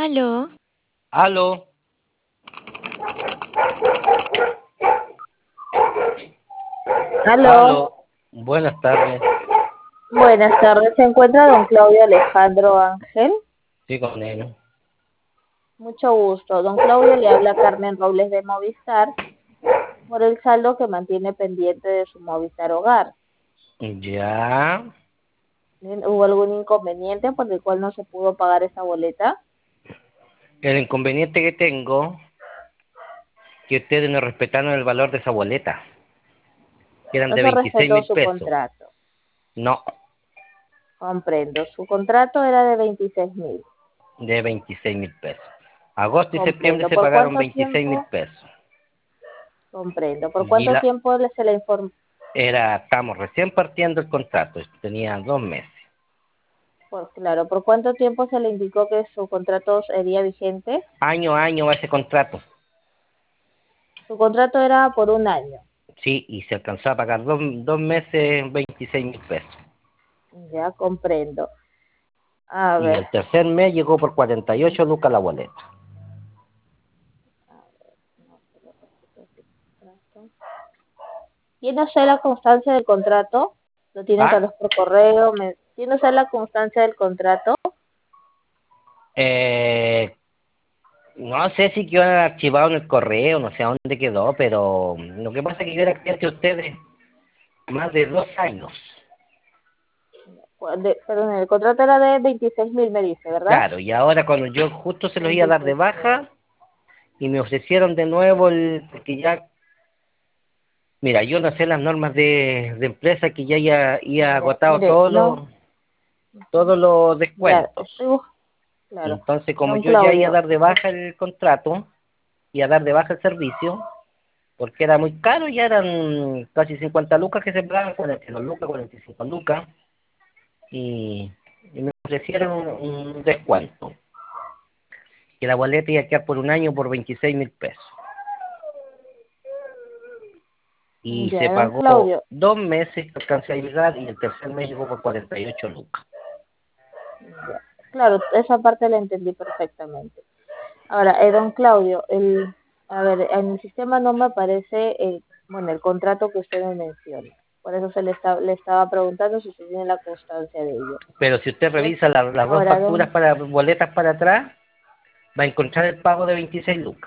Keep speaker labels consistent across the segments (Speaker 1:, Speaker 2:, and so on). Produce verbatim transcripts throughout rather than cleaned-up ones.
Speaker 1: Aló.
Speaker 2: Aló.
Speaker 3: Aló,
Speaker 2: Aló. Buenas tardes.
Speaker 3: buenas tardes. ¿Se encuentra don Claudio Alejandro Ángel?
Speaker 2: Sí, con él.
Speaker 3: Mucho gusto. Don Claudio, le habla Carmen Robles de Movistar por el saldo que mantiene pendiente de su Movistar Hogar.
Speaker 2: Ya.
Speaker 3: Bien, ¿hubo algún inconveniente por el cual no se pudo pagar esa boleta?
Speaker 2: El inconveniente que tengo, que ustedes no respetaron el valor de esa boleta, que eran
Speaker 3: No
Speaker 2: de
Speaker 3: se
Speaker 2: veintiséis
Speaker 3: respetó
Speaker 2: mil
Speaker 3: su
Speaker 2: pesos.
Speaker 3: contrato.
Speaker 2: No,
Speaker 3: Comprendo. Su contrato era de veintiséis mil.
Speaker 2: de veintiséis mil pesos. Agosto y septiembre
Speaker 3: Comprendo.
Speaker 2: se
Speaker 3: ¿Por
Speaker 2: pagaron
Speaker 3: cuánto
Speaker 2: veintiséis mil
Speaker 3: tiempo?
Speaker 2: pesos.
Speaker 3: Comprendo. ¿Por
Speaker 2: Y
Speaker 3: cuánto
Speaker 2: la
Speaker 3: tiempo le- se le informó?
Speaker 2: era, estamos recién partiendo el contrato, tenía dos meses.
Speaker 3: Pues claro, ¿por cuánto tiempo se le indicó que su contrato sería vigente?
Speaker 2: Año a año va ese contrato.
Speaker 3: Su contrato era por un año.
Speaker 2: Sí, y se alcanzó a pagar dos, dos meses veintiséis mil pesos.
Speaker 3: Ya comprendo. A
Speaker 2: Y
Speaker 3: ver,
Speaker 2: el tercer mes llegó por cuarenta y ocho lucas la boleta.
Speaker 3: ¿tiene usted la constancia del contrato? ¿Lo tiene tal
Speaker 2: ¿Ah?
Speaker 3: vez por correo? Me- ¿Tiene usted la constancia del contrato?
Speaker 2: Eh, no sé si quedó archivado en el correo, no sé a dónde quedó, pero lo que pasa es que yo era cliente de ustedes más de dos años.
Speaker 3: Cu- de- perdón, el contrato era de veintiséis mil, me dice, ¿verdad?
Speaker 2: Claro, y ahora cuando yo justo se los iba a dar de
Speaker 3: veintiséis mil.
Speaker 2: baja y me ofrecieron de nuevo el, porque ya, mira, yo no sé las normas de, de empresa que ya haya, había
Speaker 3: Mire,
Speaker 2: agotado
Speaker 3: mire,
Speaker 2: todos los,
Speaker 3: no. Ujú.
Speaker 2: todos los
Speaker 3: Ya,
Speaker 2: descuentos.
Speaker 3: estoy bus- claro.
Speaker 2: Entonces, como
Speaker 3: Don
Speaker 2: yo ya iba a
Speaker 3: Claudio,
Speaker 2: dar de baja el contrato y a dar de baja el servicio, porque era muy caro, ya eran casi cincuenta lucas que se pagaban, cuarenta y dos lucas, cuarenta y cinco lucas, y, y me ofrecieron un, un descuento, que la boleta iba a quedar por un año por veintiséis mil pesos. Y se
Speaker 3: ya, don
Speaker 2: pagó
Speaker 3: Claudio,
Speaker 2: dos meses que alcancé a llegar y el tercer mes llegó por cuarenta y ocho lucas.
Speaker 3: ya. Claro, esa parte la entendí perfectamente. Ahora, eh, don Claudio, el, a ver, en el sistema no me aparece el, bueno, el contrato que usted me menciona. Por eso se le, está, le estaba preguntando si usted tiene la constancia de ello.
Speaker 2: Pero si usted
Speaker 3: Bien.
Speaker 2: revisa la- las dos
Speaker 3: Ahora,
Speaker 2: facturas
Speaker 3: don,
Speaker 2: para boletas para atrás, va a encontrar el pago de veintiséis lucas.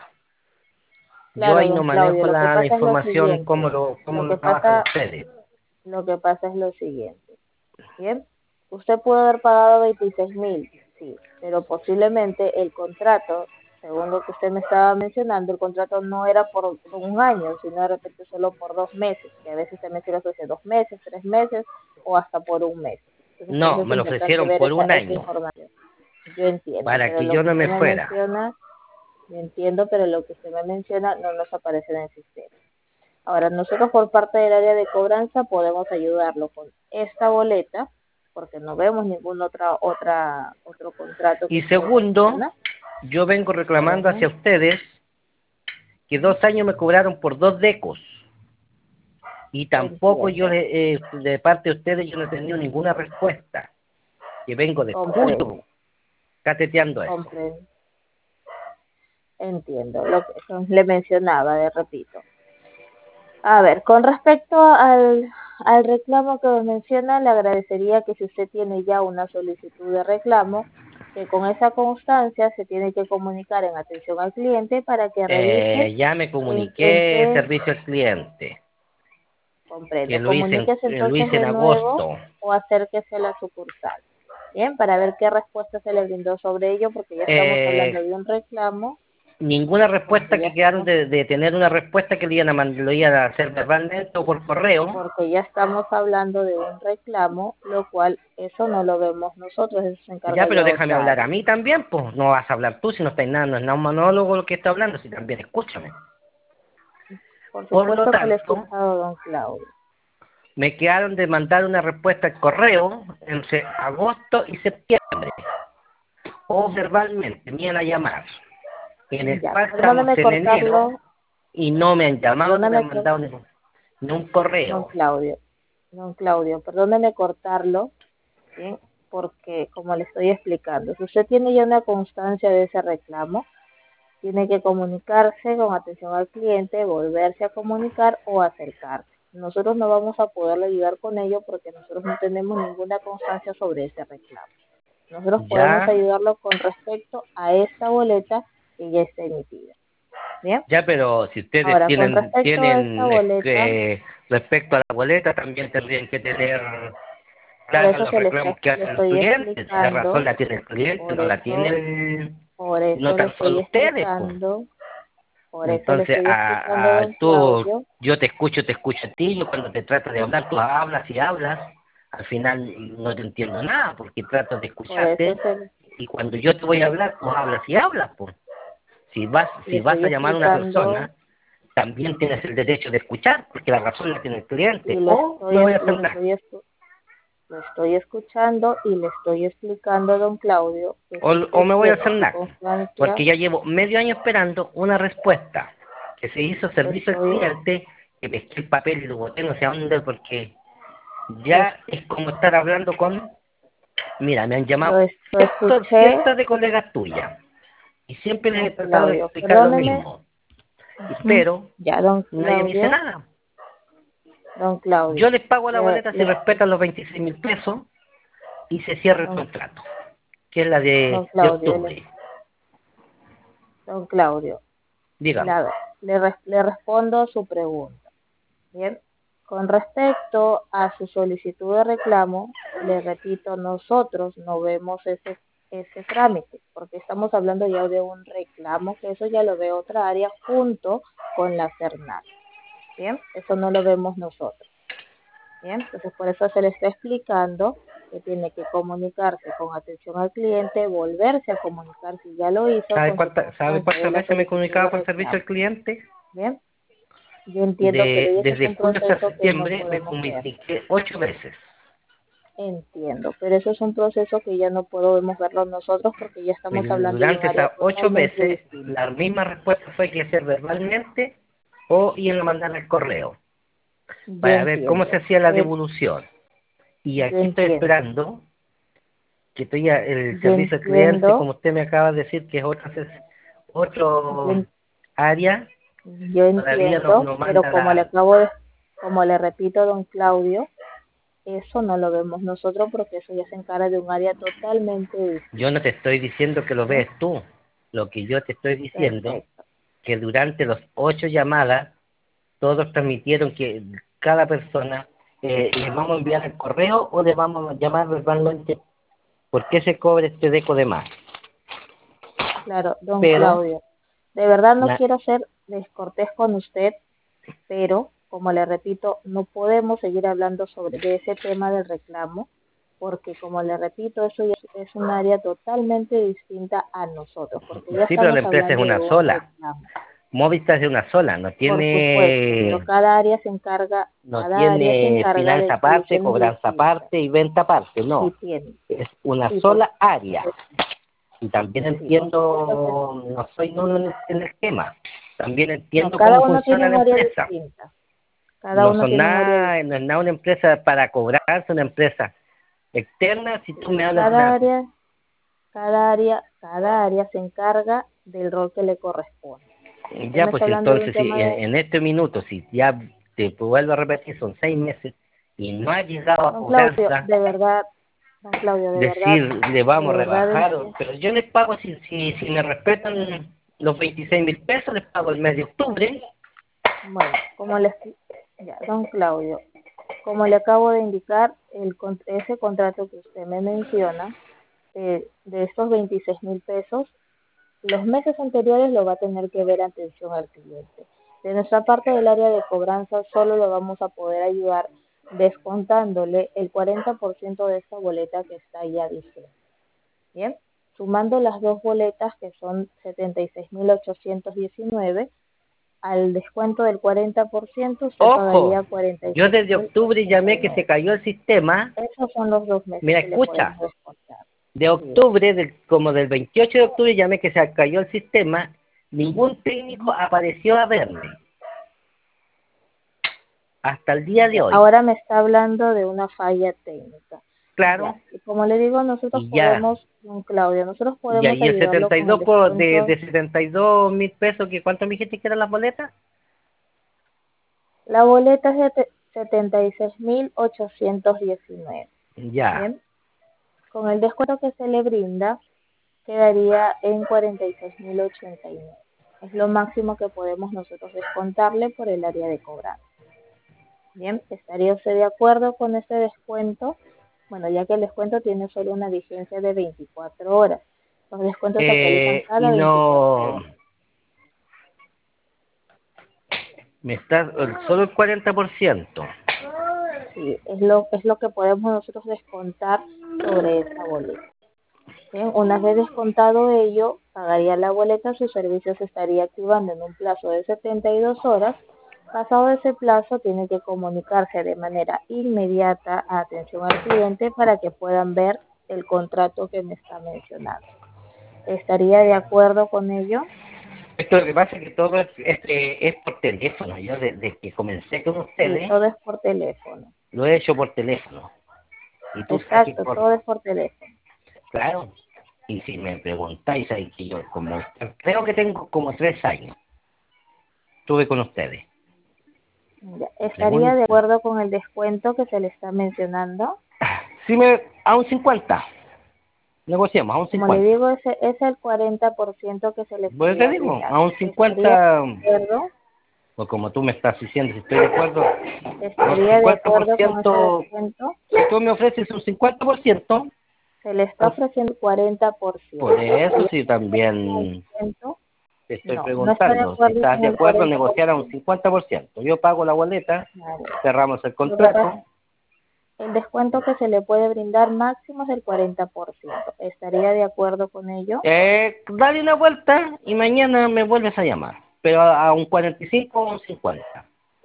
Speaker 2: Yo
Speaker 3: claro,
Speaker 2: ahí no
Speaker 3: don Claudio,
Speaker 2: manejo
Speaker 3: lo que
Speaker 2: la, la
Speaker 3: pasa es lo
Speaker 2: información, cómo
Speaker 3: siguiente.
Speaker 2: lo, cómo
Speaker 3: Lo
Speaker 2: lo
Speaker 3: que
Speaker 2: trabajan
Speaker 3: pasa,
Speaker 2: ustedes.
Speaker 3: lo que pasa es lo siguiente. Bien. Usted pudo haber pagado veintiséis mil, sí, pero posiblemente el contrato, según lo que usted me estaba mencionando, el contrato no era por un año, sino de repente solo por dos meses, que a veces también se le ofrece dos meses, tres meses o hasta por un mes. Entonces, por eso
Speaker 2: No,
Speaker 3: es
Speaker 2: me lo
Speaker 3: importante
Speaker 2: ofrecieron
Speaker 3: ver
Speaker 2: por
Speaker 3: esa,
Speaker 2: un
Speaker 3: esa
Speaker 2: año,
Speaker 3: información. Yo entiendo,
Speaker 2: para
Speaker 3: pero
Speaker 2: que
Speaker 3: lo
Speaker 2: yo
Speaker 3: que
Speaker 2: no
Speaker 3: usted
Speaker 2: me
Speaker 3: me
Speaker 2: fuera.
Speaker 3: menciona, yo entiendo, pero lo que usted me menciona no nos aparece en el sistema. Ahora, nosotros por parte del área de cobranza podemos ayudarlo con esta boleta, porque no vemos ningún otra, otra, otro contrato que
Speaker 2: Y
Speaker 3: usted
Speaker 2: segundo,
Speaker 3: menciona.
Speaker 2: yo vengo reclamando
Speaker 3: Dígame.
Speaker 2: hacia ustedes que dos años me cobraron por dos decos. Y tampoco yo,
Speaker 3: Entiendo,
Speaker 2: le- eh, de parte de ustedes, yo no he tenido ninguna respuesta. Que vengo de julio
Speaker 3: comprendo,
Speaker 2: cateteando eso.
Speaker 3: comprendo, entiendo lo que entonces le mencionaba, le repito. A ver, con respecto al, al reclamo que nos menciona, le agradecería que si usted tiene ya una solicitud de reclamo, que con esa constancia se tiene que comunicar en atención al cliente para que revisen
Speaker 2: Eh, ya me
Speaker 3: en, en
Speaker 2: comuniqué,
Speaker 3: qué
Speaker 2: servicio al cliente, que
Speaker 3: comprendo.
Speaker 2: lo hice en,
Speaker 3: Comuníquese
Speaker 2: lo
Speaker 3: entonces
Speaker 2: hice en
Speaker 3: de nuevo
Speaker 2: agosto.
Speaker 3: o acérquese a la sucursal. Bien, para ver qué respuesta se le brindó sobre ello, porque ya estamos hablando
Speaker 2: Eh,
Speaker 3: de un reclamo,
Speaker 2: ninguna
Speaker 3: porque
Speaker 2: respuesta
Speaker 3: ya
Speaker 2: que quedaron
Speaker 3: estamos
Speaker 2: de, de tener una respuesta que le iban a, man- lo iban a hacer verbalmente o por correo.
Speaker 3: porque ya estamos hablando de un reclamo, lo cual eso no lo vemos nosotros, eso se
Speaker 2: Ya,
Speaker 3: encarga
Speaker 2: pero
Speaker 3: ya
Speaker 2: déjame
Speaker 3: otra
Speaker 2: hablar a
Speaker 3: área.
Speaker 2: mí también, pues no vas a hablar tú si no estás nada, no es nada un monólogo lo que está hablando, si también escúchame.
Speaker 3: Por
Speaker 2: Por lo
Speaker 3: supuesto que le he
Speaker 2: tanto,
Speaker 3: escuchado, don Claudio.
Speaker 2: me quedaron de mandar una respuesta al correo entre agosto y septiembre, o verbalmente, me iban a llamar, en el
Speaker 3: Ya,
Speaker 2: cual estamos
Speaker 3: perdóneme
Speaker 2: en enero
Speaker 3: cortarlo,
Speaker 2: y no me han llamado ni me
Speaker 3: perdóneme,
Speaker 2: han
Speaker 3: cor-
Speaker 2: mandado ni, ni un
Speaker 3: don
Speaker 2: correo.
Speaker 3: Claudio, don Claudio, perdóneme cortarlo, ¿bien? porque, como le estoy explicando, si usted tiene ya una constancia de ese reclamo, tiene que comunicarse con atención al cliente, volverse a comunicar o acercarse. Nosotros no vamos a poderle ayudar con ello porque nosotros no tenemos ninguna constancia sobre ese reclamo. Nosotros podemos
Speaker 2: Ya,
Speaker 3: ayudarlo con respecto a esta boleta que ya está emitida. ¿Bien?
Speaker 2: ya, pero si ustedes
Speaker 3: Ahora, con
Speaker 2: tienen,
Speaker 3: respecto a esta
Speaker 2: tienen
Speaker 3: boleta,
Speaker 2: eh, respecto a la boleta, también tendrían que tener
Speaker 3: por
Speaker 2: claro
Speaker 3: eso
Speaker 2: los
Speaker 3: que le,
Speaker 2: reclamos
Speaker 3: está,
Speaker 2: que
Speaker 3: le
Speaker 2: hacen los
Speaker 3: estoy
Speaker 2: clientes. Si la razón
Speaker 3: explicando,
Speaker 2: la tiene el cliente,
Speaker 3: por
Speaker 2: no la tiene
Speaker 3: eso,
Speaker 2: el,
Speaker 3: por
Speaker 2: no
Speaker 3: eso le
Speaker 2: tan solo
Speaker 3: estoy
Speaker 2: ustedes, pues.
Speaker 3: explicando, por eso le
Speaker 2: Entonces,
Speaker 3: estoy explicando,
Speaker 2: a, a,
Speaker 3: don
Speaker 2: tú,
Speaker 3: Claudio,
Speaker 2: yo te escucho, te escucho a ti, yo cuando te trato de hablar, tú hablas y hablas, al final no te entiendo nada, porque trato de
Speaker 3: por eso
Speaker 2: escucharte,
Speaker 3: es el,
Speaker 2: y cuando yo te voy a hablar, tú hablas y hablas, pues. Si vas,
Speaker 3: le
Speaker 2: si vas
Speaker 3: estoy
Speaker 2: a llamar a una
Speaker 3: explicando
Speaker 2: persona, también tienes el derecho de escuchar, porque la razón la tiene el
Speaker 3: y
Speaker 2: cliente,
Speaker 3: le
Speaker 2: o
Speaker 3: estoy,
Speaker 2: no voy a
Speaker 3: le
Speaker 2: hacer nada.
Speaker 3: estoy, escu- lo estoy escuchando y le estoy explicando, don Claudio, que
Speaker 2: O,
Speaker 3: si
Speaker 2: o
Speaker 3: usted
Speaker 2: me voy a
Speaker 3: tiene
Speaker 2: hacer
Speaker 3: su
Speaker 2: nada, porque
Speaker 3: constancia,
Speaker 2: ya llevo medio año esperando una respuesta, que se hizo
Speaker 3: lo
Speaker 2: servicio al
Speaker 3: estoy,
Speaker 2: cliente, que pesqué el papel y lo boté no sé a dónde, porque
Speaker 3: lo,
Speaker 2: ya es como estar hablando con, mira, me han llamado
Speaker 3: lo, es- lo
Speaker 2: cientos,
Speaker 3: escuché,
Speaker 2: cientos de colegas tuyas, y siempre les
Speaker 3: don
Speaker 2: he tratado de
Speaker 3: Claudio,
Speaker 2: explicar lo
Speaker 3: perdóneme,
Speaker 2: mismo, y-
Speaker 3: ujú,
Speaker 2: pero
Speaker 3: ya, don
Speaker 2: nadie me dice
Speaker 3: Claudio,
Speaker 2: nada.
Speaker 3: don
Speaker 2: Yo
Speaker 3: Claudio,
Speaker 2: les pago la
Speaker 3: le,
Speaker 2: boleta si
Speaker 3: le-
Speaker 2: respetan los veintiséis mil pesos y se cierra el
Speaker 3: don,
Speaker 2: contrato, que es la
Speaker 3: don
Speaker 2: de, de
Speaker 3: Claudio, le-
Speaker 2: octubre.
Speaker 3: don Claudio,
Speaker 2: Dígame.
Speaker 3: la- le, res- le respondo a su pregunta. Bien, con respecto a su solicitud de reclamo, le repito, nosotros no vemos ese, ese trámite, porque estamos hablando ya de un reclamo, que eso ya lo ve otra área junto con la CERNAC. Bien, eso no lo vemos nosotros. Bien, entonces por eso se le está explicando que tiene que comunicarse con atención al cliente, volverse a comunicar si ya lo hizo
Speaker 2: ¿Sabe
Speaker 3: con su
Speaker 2: cuánta, sabe
Speaker 3: constancia de
Speaker 2: cuántas
Speaker 3: la
Speaker 2: veces me he
Speaker 3: solicitud de
Speaker 2: comunicado con servicio
Speaker 3: reclamo.
Speaker 2: al cliente?
Speaker 3: Bien, yo entiendo, pero
Speaker 2: De,
Speaker 3: ese es
Speaker 2: desde
Speaker 3: un
Speaker 2: julio hasta
Speaker 3: proceso que no
Speaker 2: septiembre me
Speaker 3: podemos ver.
Speaker 2: comuniqué ocho veces.
Speaker 3: Entiendo, pero eso es un proceso que ya no podemos verlo nosotros porque ya
Speaker 2: Pues
Speaker 3: estamos hablando de un
Speaker 2: durante
Speaker 3: área
Speaker 2: esas ocho
Speaker 3: totalmente
Speaker 2: veces,
Speaker 3: distinta.
Speaker 2: la misma respuesta fue que hacer verbalmente o iban a mandar el correo
Speaker 3: Yo
Speaker 2: para ver cómo se
Speaker 3: entiendo,
Speaker 2: hacía la
Speaker 3: pero
Speaker 2: devolución. Y
Speaker 3: yo
Speaker 2: aquí estoy
Speaker 3: entiendo,
Speaker 2: esperando que estoy a- el
Speaker 3: yo
Speaker 2: servicio al cliente,
Speaker 3: entiendo,
Speaker 2: como usted me acaba de decir, que es otra ses-
Speaker 3: yo,
Speaker 2: otro
Speaker 3: en-
Speaker 2: área,
Speaker 3: yo
Speaker 2: todavía no,
Speaker 3: entiendo,
Speaker 2: no
Speaker 3: pero
Speaker 2: manda
Speaker 3: como le
Speaker 2: la...
Speaker 3: acabo de, como le repito, don Claudio, eso no lo vemos nosotros porque eso ya se encarga de un área totalmente
Speaker 2: Yo no
Speaker 3: distinta.
Speaker 2: te estoy diciendo que lo
Speaker 3: ¿Bien?
Speaker 2: ves tú, lo que yo te estoy diciendo,
Speaker 3: Perfecto.
Speaker 2: que durante los ocho llamadas, todos transmitieron que cada persona eh, le vamos a enviar el correo o le vamos a llamar verbalmente por qué se cobra este deco de más.
Speaker 3: Claro, don
Speaker 2: Pero,
Speaker 3: Claudio, de verdad no
Speaker 2: na-
Speaker 3: quiero ser descortés con usted, pero como le repito, no podemos seguir hablando sobre de ese tema del reclamo, porque como le repito, eso ya es, es un área totalmente distinta a nosotros, porque ya
Speaker 2: sí, pero la
Speaker 3: estamos
Speaker 2: empresa es
Speaker 3: hablando de
Speaker 2: una
Speaker 3: un
Speaker 2: sola.
Speaker 3: reclamo,
Speaker 2: Movistar es de una sola, no
Speaker 3: por supuesto, pero
Speaker 2: tiene
Speaker 3: cada área se encarga,
Speaker 2: no
Speaker 3: cada área se
Speaker 2: tiene
Speaker 3: encarga de
Speaker 2: finanza aparte,
Speaker 3: soluciones
Speaker 2: cobranza
Speaker 3: distintas.
Speaker 2: aparte y venta aparte,
Speaker 3: Sí
Speaker 2: no.
Speaker 3: tiene,
Speaker 2: Es una
Speaker 3: sí, por
Speaker 2: sola área.
Speaker 3: supuesto que
Speaker 2: Y también
Speaker 3: sí, por supuesto que
Speaker 2: entiendo, no soy nulo en el esquema, también
Speaker 3: no,
Speaker 2: entiendo
Speaker 3: cada
Speaker 2: cómo
Speaker 3: uno tiene
Speaker 2: funciona
Speaker 3: un
Speaker 2: la
Speaker 3: área
Speaker 2: empresa.
Speaker 3: distinta, cada
Speaker 2: No
Speaker 3: uno
Speaker 2: son
Speaker 3: tiene un área
Speaker 2: nada, no
Speaker 3: distinta.
Speaker 2: es nada una empresa para cobrar, es una empresa externa. Si tú
Speaker 3: Sí,
Speaker 2: me hablas de
Speaker 3: cada
Speaker 2: una,
Speaker 3: área, cada área, cada área se encarga del rol que le corresponde. Usted
Speaker 2: ya
Speaker 3: me
Speaker 2: pues
Speaker 3: está hablando de un
Speaker 2: entonces, si
Speaker 3: tema
Speaker 2: en,
Speaker 3: de,
Speaker 2: en este minuto, si ya te vuelvo a repetir, son seis meses y no ha llegado a
Speaker 3: don Claudio,
Speaker 2: cobranza,
Speaker 3: de verdad, don Claudio, de verdad,
Speaker 2: decir le
Speaker 3: de
Speaker 2: vamos a
Speaker 3: verdad
Speaker 2: rebajar, o-
Speaker 3: entiendo.
Speaker 2: pero yo les pago, si, si, si me respetan los veintiséis mil pesos, les pago el mes de octubre.
Speaker 3: Bueno, como le, ya, don Claudio, como le acabo de indicar, el, con- ese contrato que usted me menciona, eh, de estos veintiséis mil pesos, los meses anteriores lo va a tener que ver atención al cliente. De nuestra parte del área de cobranza solo lo vamos a poder ayudar descontándole el cuarenta por ciento de esta boleta que está ya vigente. Bien, sumando las dos boletas que son setenta y seis mil ochocientos diecinueve, al descuento del cuarenta por ciento usted
Speaker 2: Ojo,
Speaker 3: pagaría cuarenta y
Speaker 2: yo
Speaker 3: seis
Speaker 2: desde
Speaker 3: mil
Speaker 2: octubre
Speaker 3: ochenta y
Speaker 2: llamé que se
Speaker 3: nueve.
Speaker 2: cayó el sistema.
Speaker 3: Esos son los dos meses
Speaker 2: Mira,
Speaker 3: que le
Speaker 2: escucha,
Speaker 3: podemos descontar.
Speaker 2: de
Speaker 3: Sí.
Speaker 2: octubre, del- como del veintiocho de octubre llamé que se cayó el sistema, ningún técnico apareció a verme hasta el día de
Speaker 3: Ya,
Speaker 2: hoy.
Speaker 3: ahora me está hablando de una falla técnica.
Speaker 2: Claro.
Speaker 3: Ya, y como le digo, nosotros
Speaker 2: Y ya.
Speaker 3: podemos, don Claudio, nosotros
Speaker 2: Ya,
Speaker 3: podemos
Speaker 2: y el
Speaker 3: ayudarlo
Speaker 2: setenta y
Speaker 3: con el
Speaker 2: dos por, de,
Speaker 3: descuento.
Speaker 2: de setenta y dos mil pesos, que ¿cuánto me dijiste que eran las boletas?
Speaker 3: La boleta es de setenta y seis mil ochocientos diecinueve.
Speaker 2: Ya.
Speaker 3: Bien, con el descuento que se le brinda, quedaría en cuarenta y seis mil ochenta y nueve. Es lo máximo que podemos nosotros descontarle por el área de cobranza. Bien, ¿estaría usted de acuerdo con ese descuento? Bueno, ya que el descuento tiene solo una vigencia de veinticuatro horas. Los descuentos se actualizan
Speaker 2: Eh, y
Speaker 3: cada veinticuatro
Speaker 2: no,
Speaker 3: horas.
Speaker 2: me está solo el cuarenta por ciento.
Speaker 3: Sí, es lo, es lo que podemos nosotros descontar sobre esa boleta. Bien, una vez descontado ello, pagaría la boleta, su servicio se estaría activando en un plazo de setenta y dos horas. Pasado ese plazo, tiene que comunicarse de manera inmediata a atención al cliente para que puedan ver el contrato que me está mencionando. ¿Estaría de acuerdo con ello?
Speaker 2: Esto lo que pasa es que todo es, este, es por teléfono. Yo desde que comencé con
Speaker 3: Sí,
Speaker 2: ustedes,
Speaker 3: todo es por teléfono.
Speaker 2: lo he hecho por teléfono. Y tú sabes que
Speaker 3: Exacto,
Speaker 2: por,
Speaker 3: todo es por teléfono.
Speaker 2: claro, y si me preguntáis, ahí que yo como, creo que tengo como tres años, estuve con ustedes.
Speaker 3: Ya, ¿estaría de
Speaker 2: Pregunta.
Speaker 3: acuerdo con el descuento que se le está mencionando?
Speaker 2: Si me, a un cincuenta, negociamos, a un
Speaker 3: Como le
Speaker 2: cincuenta.
Speaker 3: digo, ese es el cuarenta por ciento que se le
Speaker 2: Pues te
Speaker 3: estaría
Speaker 2: digo, a
Speaker 3: brindando.
Speaker 2: un
Speaker 3: ¿Estaría
Speaker 2: cincuenta,
Speaker 3: de acuerdo?
Speaker 2: o como tú me estás diciendo, si estoy de acuerdo, a un
Speaker 3: ¿Estaría de
Speaker 2: cincuenta por
Speaker 3: acuerdo con ese
Speaker 2: ciento,
Speaker 3: descuento?
Speaker 2: si tú me ofreces un cincuenta por ciento,
Speaker 3: Se le está
Speaker 2: pues
Speaker 3: ofreciendo el cuarenta por
Speaker 2: por
Speaker 3: ciento.
Speaker 2: eso
Speaker 3: ¿Estaría
Speaker 2: sí
Speaker 3: de acuerdo con el
Speaker 2: también
Speaker 3: descuento?
Speaker 2: te estoy
Speaker 3: No, no está de
Speaker 2: preguntando, si
Speaker 3: acuerdo
Speaker 2: estás
Speaker 3: con
Speaker 2: de
Speaker 3: el
Speaker 2: acuerdo a
Speaker 3: cuarenta por
Speaker 2: negociar a un
Speaker 3: ciento.
Speaker 2: cincuenta por ciento. Yo pago la boleta,
Speaker 3: Vale.
Speaker 2: cerramos el
Speaker 3: Lo que pasa,
Speaker 2: contrato.
Speaker 3: el descuento que se le puede brindar máximo es del cuarenta por ciento. ¿Estaría de acuerdo con ello?
Speaker 2: Eh, dale una vuelta y mañana me vuelves a llamar, pero a, a un cuarenta y cinco o un cincuenta.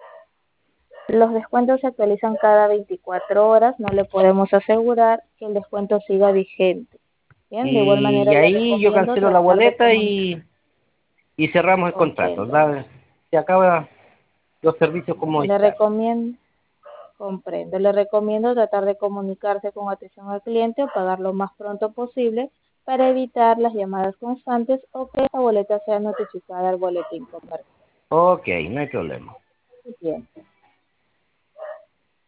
Speaker 3: Los descuentos se actualizan cada veinticuatro horas. No le podemos asegurar que el descuento siga vigente. Bien, de igual
Speaker 2: Y
Speaker 3: manera le
Speaker 2: ahí yo
Speaker 3: recomiendo
Speaker 2: cancelo la
Speaker 3: tratar de
Speaker 2: boleta
Speaker 3: comunicar.
Speaker 2: y, y cerramos el contrato.
Speaker 3: Comprendo.
Speaker 2: Da- se acaba los servicios con
Speaker 3: Le
Speaker 2: Movistar.
Speaker 3: recomiendo, comprendo. Le recomiendo tratar de comunicarse con atención al cliente o pagar lo más pronto posible para evitar las llamadas constantes o que la boleta sea notificada al boletín comercial.
Speaker 2: Ok, no hay problema.
Speaker 3: Bien.